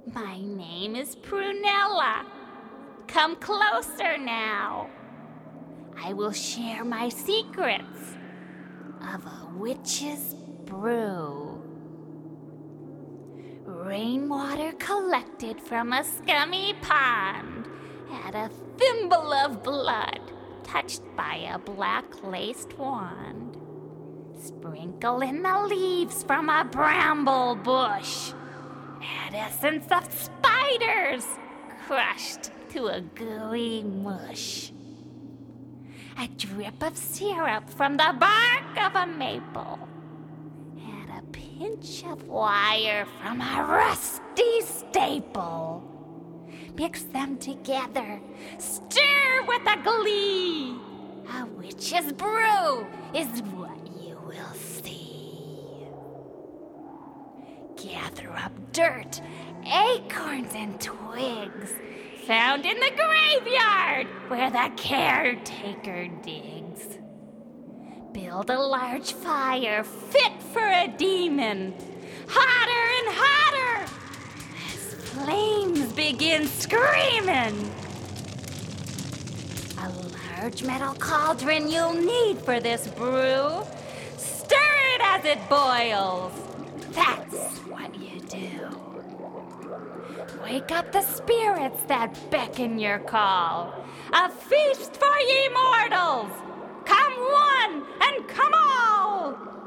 My name is Prunella. Come closer now. I will share my secrets of a witch's brew. Rainwater collected from a scummy pond had a thimble of blood touched by a black-laced wand. Sprinkle in the leaves from a bramble bush. Add essence of spiders crushed to a gooey mush. A drip of syrup from the bark of a maple. Add a pinch of wire from a rusty staple. Mix them together, stir with a glee. A witch's brew is what you will see. Gather up dirt, acorns, and twigs found in the graveyard where the caretaker digs. Build a large fire fit for a demon, hotter and hotter as flames begin screaming. A large metal cauldron you'll need for this brew. Stir it as it boils. That's what you do. Wake up the spirits that beckon your call. A feast for ye mortals! Come one and come all!